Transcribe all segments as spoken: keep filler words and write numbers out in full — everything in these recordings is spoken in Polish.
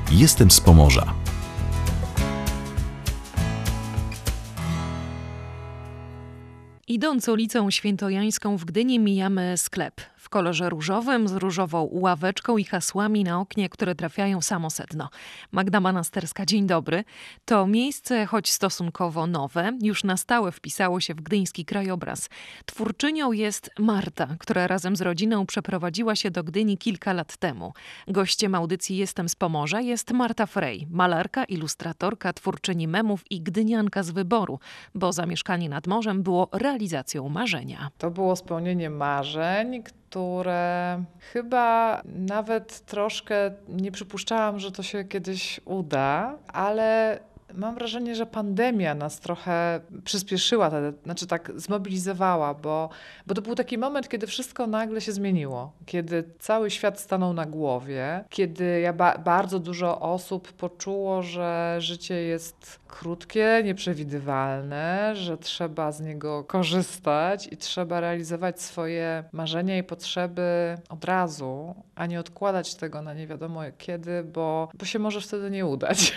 Jestem z Pomorza. Idąc ulicą Świętojańską w Gdyni mijamy sklep w kolorze różowym z różową ławeczką i hasłami na oknie, które trafiają samo sedno. Magda Manasterska, dzień dobry. To miejsce, choć stosunkowo nowe, już na stałe wpisało się w gdyński krajobraz. Twórczynią jest Marta, która razem z rodziną przeprowadziła się do Gdyni kilka lat temu. Gościem audycji Jestem z Pomorza jest Marta Frey, malarka, ilustratorka, twórczyni memów i gdynianka z wyboru, bo zamieszkanie nad morzem było realizacją marzenia. To było spełnienie marzeń, które chyba nawet troszkę nie przypuszczałam, że to się kiedyś uda, ale mam wrażenie, że pandemia nas trochę przyspieszyła, znaczy tak zmobilizowała, bo, bo to był taki moment, kiedy wszystko nagle się zmieniło, kiedy cały świat stanął na głowie, kiedy ja ba- bardzo dużo osób poczuło, że życie jest krótkie, nieprzewidywalne, że trzeba z niego korzystać i trzeba realizować swoje marzenia i potrzeby od razu, a nie odkładać tego na nie wiadomo kiedy, bo, bo się może wtedy nie udać.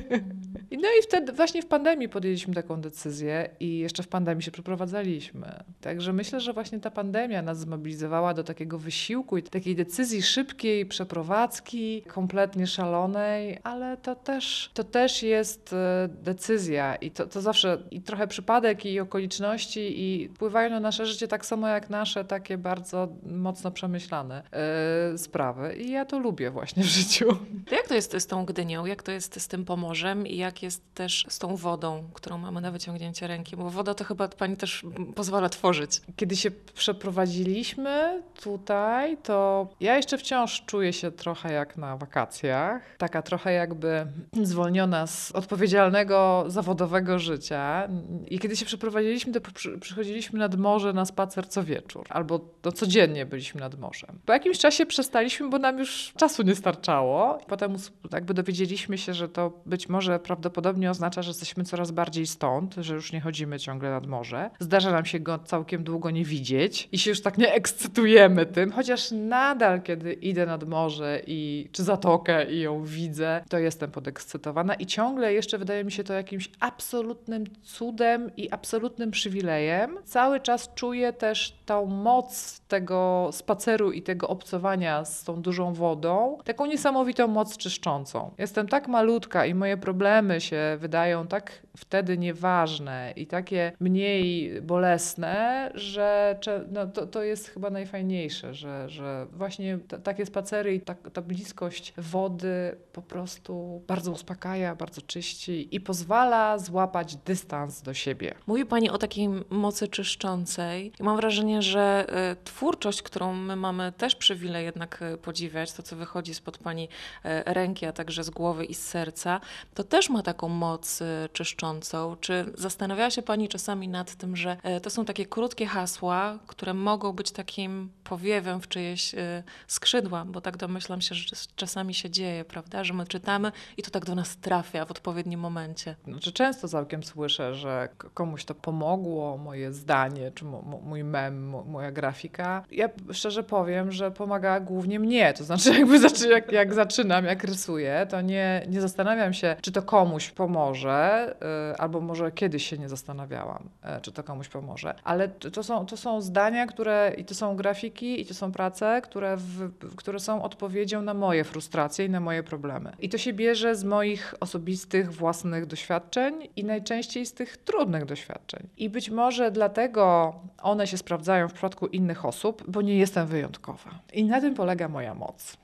No i wtedy właśnie w pandemii podjęliśmy taką decyzję i jeszcze w pandemii się przeprowadzaliśmy. Także myślę, że właśnie ta pandemia nas zmobilizowała do takiego wysiłku i takiej decyzji szybkiej, przeprowadzki, kompletnie szalonej, ale to też, to też jest decyzja i to, to zawsze i trochę przypadek i okoliczności i wpływają na nasze życie tak samo jak nasze takie bardzo mocno przemyślane yy, sprawy. I ja to lubię właśnie w życiu. To jak to jest z tą Gdynią? Jak to jest z tym Pomorzem i jak jest też z tą wodą, którą mamy na wyciągnięcie ręki? Bo woda to chyba pani też pozwala tworzyć. Kiedy się przeprowadziliśmy tutaj, to ja jeszcze wciąż czuję się trochę jak na wakacjach. Taka trochę jakby zwolniona z odpowiedzialnego, zawodowego życia. I kiedy się przeprowadziliśmy, to przy, przychodziliśmy nad morze na spacer co wieczór. Albo to codziennie byliśmy nad morzem. Po jakimś czasie przestaliśmy, bo nam już czasu nie starczało. Potem jakby dowiedzieliśmy się, że to być może prawdopodobnie oznacza, że jesteśmy coraz bardziej stąd, że już nie chodzimy ciągle nad morze. Zdarza nam się go całkiem długo nie widzieć i się już tak nie ekscytujemy tym, chociaż nadal, kiedy idę nad morze i czy zatokę i ją widzę, to jestem podekscytowana i ciągle jeszcze wydaje mi się to jakimś absolutnym cudem i absolutnym przywilejem. Cały czas czuję też tą moc tego spaceru i tego obcowania z tą dużą wodą, taką niesamowitą moc czyszczącą. Jestem tak malutka i moje problemy się wydają tak wtedy nieważne i takie mniej bolesne, że no, to, to jest chyba najfajniejsze, że, że właśnie t- takie spacery i ta, ta bliskość wody po prostu bardzo uspokaja, bardzo czyści i pozwala złapać dystans do siebie. Mówi pani o takiej mocy czyszczącej i mam wrażenie, że y, twórczość, którą my mamy też przywilej jednak y, podziwiać, to co wychodzi spod pani y, ręki, a także z głowy i z serca, to też ma taką moc y, czyszczącą. Czy zastanawiała się pani czasami nad tym, że y, to są takie krótkie hasła, które mogą być takim powiewem w czyjeś y, skrzydła, bo tak domyślam się, że czasami się dzieje, prawda, że my czytamy i to tak do nas trafia w odpowiednim momencie. Znaczy, często całkiem słyszę, że komuś to pomogło, moje zdanie, czy mój mem, moja grafika. Ja szczerze powiem, że pomagała głównie mnie, to znaczy jakby zaczy, jak, jak zaczynam, jak rysuję, to nie, nie zastanawiam się, czy to komuś pomoże, yy, albo może kiedyś się nie zastanawiałam, yy, czy to komuś pomoże, ale to, to, są, to są zdania, które i to są grafiki, i to są prace, które, w, które są odpowiedzią na moje frustracje i na moje problemy. I to się bierze z moich osobistych, własnych doświadczeń i najczęściej z tych trudnych doświadczeń. I być może dlatego one się sprawdzają w przypadku innych osób, bo nie jestem wyjątkowa. I na tym polega moja moc.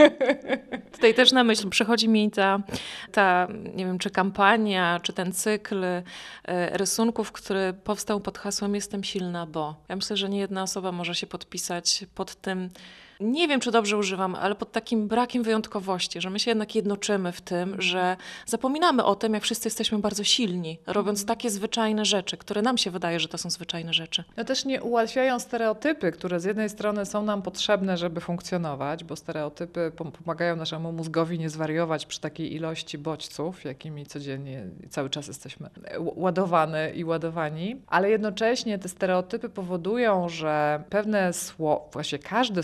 Tutaj też na myśl przychodzi mi ta, ta, nie wiem, czy kampania, czy ten cykl rysunków, który powstał pod hasłem Jestem silna, bo. Ja myślę, że nie jedna osoba może się podpisać pod tym, nie wiem, czy dobrze używam, ale pod takim brakiem wyjątkowości, że my się jednak jednoczymy w tym, że zapominamy o tym, jak wszyscy jesteśmy bardzo silni, robiąc takie zwyczajne rzeczy, które nam się wydaje, że to są zwyczajne rzeczy. No też nie ułatwiają stereotypy, które z jednej strony są nam potrzebne, żeby funkcjonować, bo stereotypy pomagają naszemu mózgowi nie zwariować przy takiej ilości bodźców, jakimi codziennie cały czas jesteśmy ładowane i ładowani, ale jednocześnie te stereotypy powodują, że pewne słowo, właściwie każde słowo,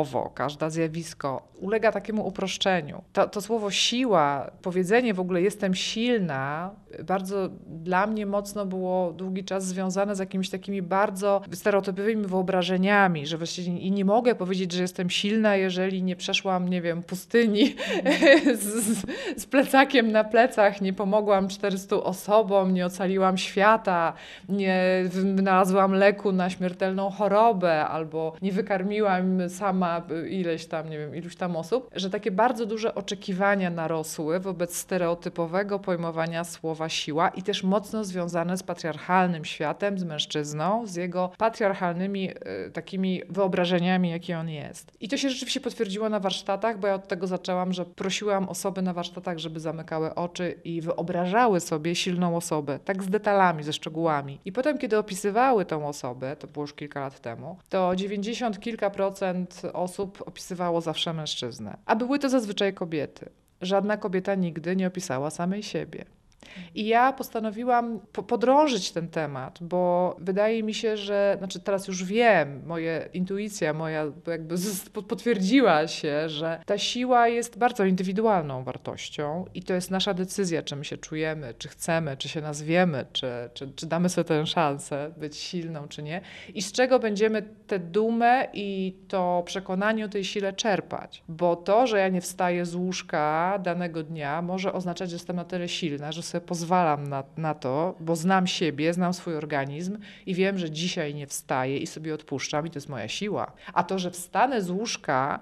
słowo, każde zjawisko ulega takiemu uproszczeniu. To, to słowo siła, powiedzenie w ogóle jestem silna, bardzo dla mnie mocno było długi czas związane z jakimiś takimi bardzo stereotypowymi wyobrażeniami, że właściwie i nie mogę powiedzieć, że jestem silna, jeżeli nie przeszłam, nie wiem, pustyni z, z, z plecakiem na plecach, nie pomogłam czterystu osobom, nie ocaliłam świata, nie wynalazłam leku na śmiertelną chorobę, albo nie wykarmiłam sama ileś tam, nie wiem, iluś tam osób, że takie bardzo duże oczekiwania narosły wobec stereotypowego pojmowania słowa siła i też mocno związane z patriarchalnym światem, z mężczyzną, z jego patriarchalnymi y, takimi wyobrażeniami, jakie on jest. I to się rzeczywiście potwierdziło na warsztatach, bo ja od tego zaczęłam, że prosiłam osoby na warsztatach, żeby zamykały oczy i wyobrażały sobie silną osobę, tak z detalami, ze szczegółami. I potem, kiedy opisywały tą osobę, to było już kilka lat temu, to dziewięćdziesiąt kilka procent osób opisywało zawsze mężczyznę. A były to zazwyczaj kobiety. Żadna kobieta nigdy nie opisała samej siebie. I ja postanowiłam po- podrążyć ten temat, bo wydaje mi się, że, znaczy teraz już wiem, moja intuicja moja jakby z- potwierdziła się, że ta siła jest bardzo indywidualną wartością i to jest nasza decyzja, czy my się czujemy, czy chcemy, czy się nazwiemy, czy, czy, czy damy sobie tę szansę być silną, czy nie. I z czego będziemy tę dumę i to przekonanie o tej sile czerpać. Bo to, że ja nie wstaję z łóżka danego dnia, może oznaczać, że jestem na tyle silna, że sobie pozwalam na, na to, bo znam siebie, znam swój organizm i wiem, że dzisiaj nie wstaję i sobie odpuszczam i to jest moja siła. A to, że wstanę z łóżka,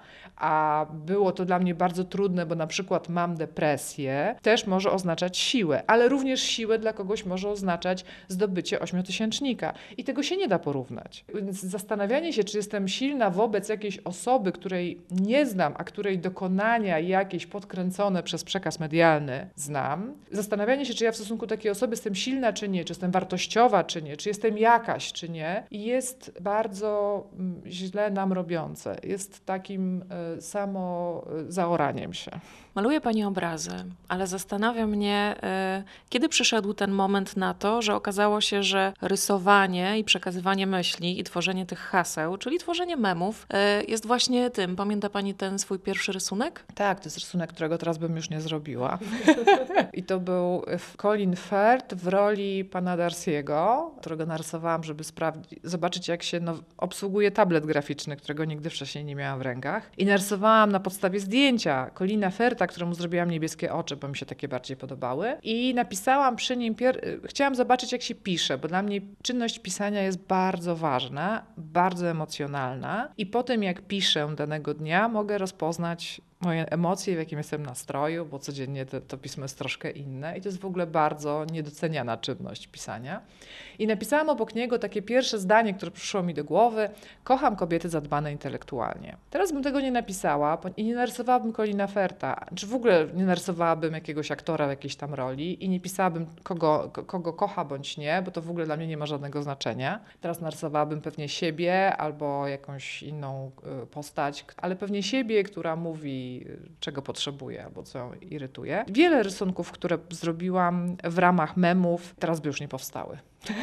a było to dla mnie bardzo trudne, bo na przykład mam depresję, też może oznaczać siłę, ale również siłę dla kogoś może oznaczać zdobycie ośmiotysięcznika. I tego się nie da porównać. Więc zastanawianie się, czy jestem silna wobec jakiejś osoby, której nie znam, a której dokonania jakieś podkręcone przez przekaz medialny znam, zastanawianie się, czy ja w stosunku do takiej osoby jestem silna, czy nie, czy jestem wartościowa, czy nie, czy jestem jakaś, czy nie, jest bardzo mm, źle nam robiące. Jest takim y, samo y, zaoraniem się. Maluje Pani obrazy, ale zastanawia mnie, y, kiedy przyszedł ten moment na to, że okazało się, że rysowanie i przekazywanie myśli i tworzenie tych haseł, czyli tworzenie memów, y, jest właśnie tym. Pamięta Pani ten swój pierwszy rysunek? Tak, to jest rysunek, którego teraz bym już nie zrobiła. I to był Colin Firth w roli pana Darcy'ego, którego narysowałam, żeby sprawdzić, zobaczyć, jak się no, obsługuje tablet graficzny, którego nigdy wcześniej nie miałam w rękach. I narysowałam na podstawie zdjęcia Colina Firtha, któremu zrobiłam niebieskie oczy, bo mi się takie bardziej podobały. I napisałam przy nim, pier- chciałam zobaczyć, jak się pisze, bo dla mnie czynność pisania jest bardzo ważna, bardzo emocjonalna. I po tym, jak piszę danego dnia, mogę rozpoznać moje emocje, w jakim jestem nastroju, bo codziennie to, to pismo jest troszkę inne i to jest w ogóle bardzo niedoceniana czynność pisania. I napisałam obok niego takie pierwsze zdanie, które przyszło mi do głowy: kocham kobiety zadbane intelektualnie. Teraz bym tego nie napisała i nie narysowałabym Colina Firtha, czy w ogóle nie narysowałabym jakiegoś aktora w jakiejś tam roli i nie pisałabym kogo, kogo kocha bądź nie, bo to w ogóle dla mnie nie ma żadnego znaczenia. Teraz narysowałabym pewnie siebie albo jakąś inną postać, ale pewnie siebie, która mówi, czego potrzebuję albo co ją irytuje. Wiele rysunków, które zrobiłam w ramach memów, teraz by już nie powstały.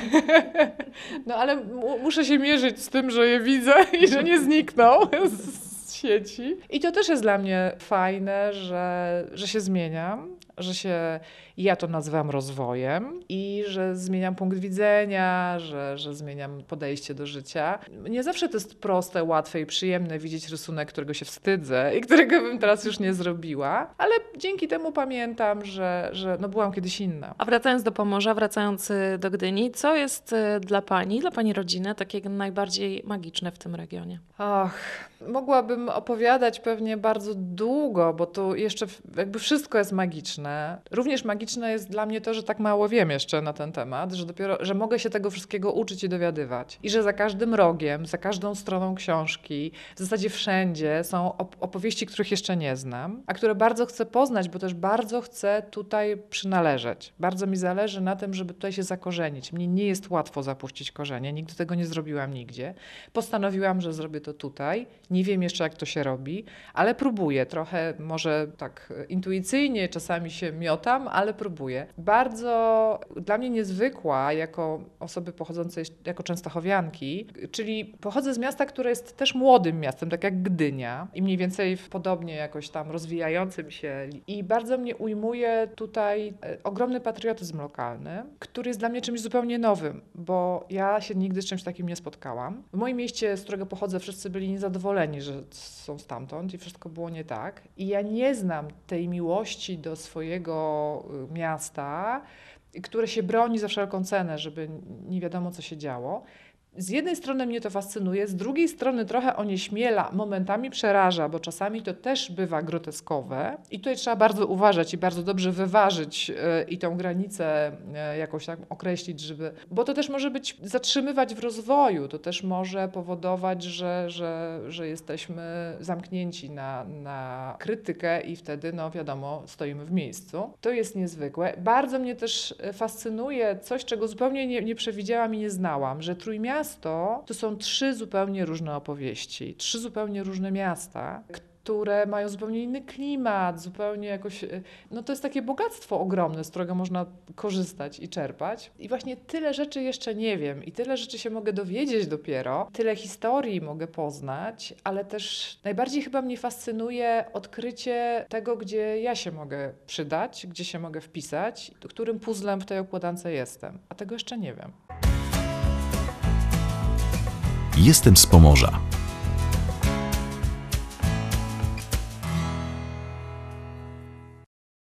No ale mu- muszę się mierzyć z tym, że je widzę i że nie znikną z sieci. I to też jest dla mnie fajne, że, że się zmieniam, że się, ja to nazywam rozwojem i że zmieniam punkt widzenia, że, że zmieniam podejście do życia. Nie zawsze to jest proste, łatwe i przyjemne widzieć rysunek, którego się wstydzę i którego bym teraz już nie zrobiła, ale dzięki temu pamiętam, że, że no byłam kiedyś inna. A wracając do Pomorza, wracając y, do Gdyni, co jest y, dla Pani, dla Pani rodziny takiego najbardziej magiczne w tym regionie? Ach, mogłabym opowiadać pewnie bardzo długo, bo tu jeszcze w- jakby wszystko jest magiczne. Również magiczne jest dla mnie to, że tak mało wiem jeszcze na ten temat, że dopiero, że mogę się tego wszystkiego uczyć i dowiadywać. I że za każdym rogiem, za każdą stroną książki, w zasadzie wszędzie są op- opowieści, których jeszcze nie znam, a które bardzo chcę poznać, bo też bardzo chcę tutaj przynależeć. Bardzo mi zależy na tym, żeby tutaj się zakorzenić. Mnie nie jest łatwo zapuścić korzenie, nigdy tego nie zrobiłam nigdzie. Postanowiłam, że zrobię to tutaj. Nie wiem jeszcze, jak to się robi, ale próbuję trochę, może tak intuicyjnie, czasami się miotam, ale próbuję. Bardzo dla mnie niezwykła jako osoby pochodzącej jako częstochowianki, czyli pochodzę z miasta, które jest też młodym miastem, tak jak Gdynia i mniej więcej podobnie jakoś tam rozwijającym się. I bardzo mnie ujmuje tutaj ogromny patriotyzm lokalny, który jest dla mnie czymś zupełnie nowym, bo ja się nigdy z czymś takim nie spotkałam. W moim mieście, z którego pochodzę, wszyscy byli niezadowoleni, że są stamtąd i wszystko było nie tak. I ja nie znam tej miłości do swojego miasta, które się broni za wszelką cenę, żeby nie wiadomo, co się działo. Z jednej strony mnie to fascynuje, z drugiej strony trochę onieśmiela, momentami przeraża, bo czasami to też bywa groteskowe i tutaj trzeba bardzo uważać i bardzo dobrze wyważyć yy, i tą granicę yy, jakoś tak określić, żeby, bo to też może być zatrzymywać w rozwoju, to też może powodować, że, że, że jesteśmy zamknięci na, na krytykę i wtedy, no wiadomo, stoimy w miejscu. To jest niezwykłe. Bardzo mnie też fascynuje coś, czego zupełnie nie, nie przewidziałam i nie znałam, że Trójmiasto to są trzy zupełnie różne opowieści, trzy zupełnie różne miasta, które mają zupełnie inny klimat, zupełnie jakoś, no to jest takie bogactwo ogromne, z którego można korzystać i czerpać. I właśnie tyle rzeczy jeszcze nie wiem i tyle rzeczy się mogę dowiedzieć dopiero, tyle historii mogę poznać, ale też najbardziej chyba mnie fascynuje odkrycie tego, gdzie ja się mogę przydać, gdzie się mogę wpisać, którym puzzlem w tej układance jestem, a tego jeszcze nie wiem. Jestem z Pomorza.